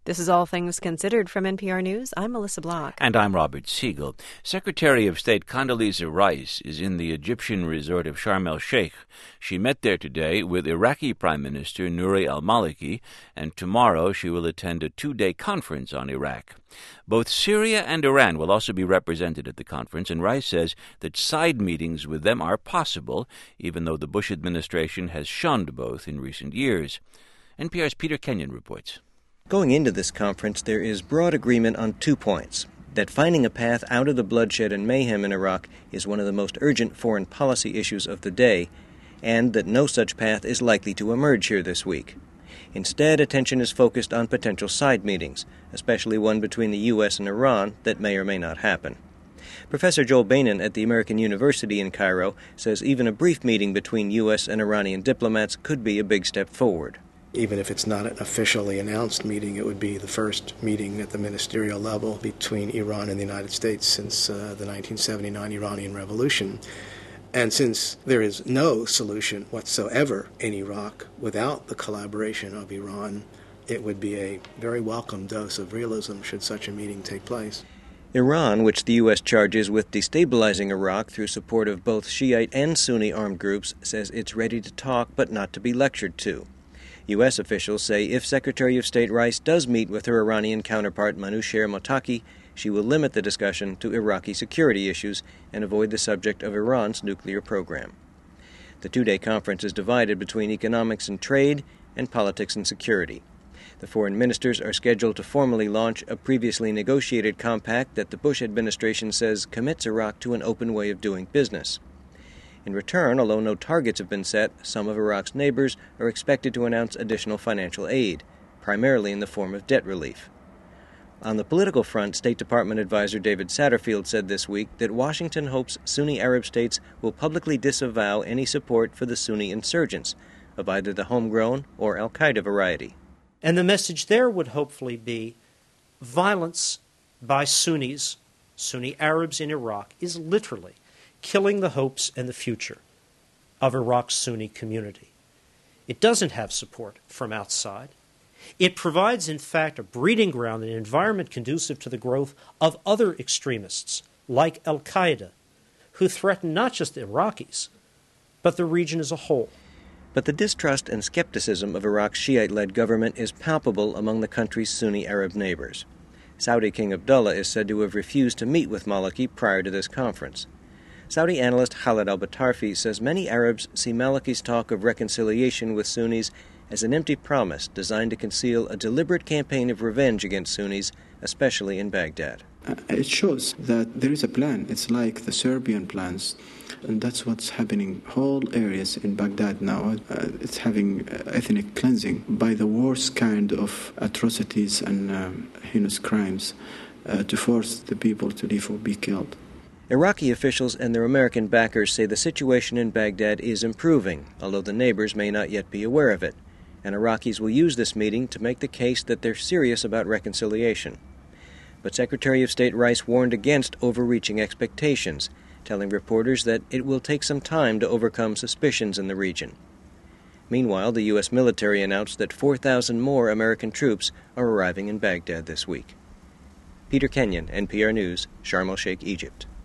This is All Things Considered from NPR News. I'm Melissa Block. And I'm Robert Siegel. Secretary of State Condoleezza Rice is in the Egyptian resort of Sharm el-Sheikh. She met there today with Iraqi Prime Minister Nouri al-Maliki, and tomorrow she will attend a 2-day conference on Iraq. Both Syria and Iran will also be represented at the conference, and Rice says that side meetings with them are possible, even though the Bush administration has shunned both in recent years. NPR's Peter Kenyon reports. Going into this conference, there is broad agreement on 2 points: that finding a path out of the bloodshed and mayhem in Iraq is one of the most urgent foreign policy issues of the day, and that no such path is likely to emerge here this week. Instead, attention is focused on potential side meetings, especially one between the U.S. and Iran that may or may not happen. Professor Joel Beynon at the American University in Cairo says even a brief meeting between U.S. and Iranian diplomats could be a big step forward. Even if it's not an officially announced meeting, it would be the first meeting at the ministerial level between Iran and the United States since the 1979 Iranian Revolution. And since there is no solution whatsoever in Iraq without the collaboration of Iran, it would be a very welcome dose of realism should such a meeting take place. Iran, which the U.S. charges with destabilizing Iraq through support of both Shiite and Sunni armed groups, says it's ready to talk but not to be lectured to. U.S. officials say if Secretary of State Rice does meet with her Iranian counterpart Manouchehr Mottaki, she will limit the discussion to Iraqi security issues and avoid the subject of Iran's nuclear program. The 2-day conference is divided between economics and trade and politics and security. The foreign ministers are scheduled to formally launch a previously negotiated compact that the Bush administration says commits Iraq to an open way of doing business. In return, although no targets have been set, some of Iraq's neighbors are expected to announce additional financial aid, primarily in the form of debt relief. On the political front, State Department advisor David Satterfield said this week that Washington hopes Sunni Arab states will publicly disavow any support for the Sunni insurgents of either the homegrown or al-Qaeda variety. And the message there would hopefully be violence by Sunnis, Sunni Arabs in Iraq, is literally killing the hopes and the future of Iraq's Sunni community. It doesn't have support from outside. It provides, in fact, a breeding ground, an environment conducive to the growth of other extremists, like al-Qaeda, who threaten not just the Iraqis, but the region as a whole. But the distrust and skepticism of Iraq's Shiite-led government is palpable among the country's Sunni Arab neighbors. Saudi King Abdullah is said to have refused to meet with Maliki prior to this conference. Saudi analyst Khaled al-Batarfi says many Arabs see Maliki's talk of reconciliation with Sunnis as an empty promise designed to conceal a deliberate campaign of revenge against Sunnis, especially in Baghdad. It shows that there is a plan. It's like the Serbian plans, and that's what's happening. Whole areas in Baghdad now, it's having ethnic cleansing by the worst kind of atrocities and heinous crimes to force the people to leave or be killed. Iraqi officials and their American backers say the situation in Baghdad is improving, although the neighbors may not yet be aware of it, and Iraqis will use this meeting to make the case that they're serious about reconciliation. But Secretary of State Rice warned against overreaching expectations, telling reporters that it will take some time to overcome suspicions in the region. Meanwhile, the U.S. military announced that 4,000 more American troops are arriving in Baghdad this week. Peter Kenyon, NPR News, Sharm el-Sheikh, Egypt.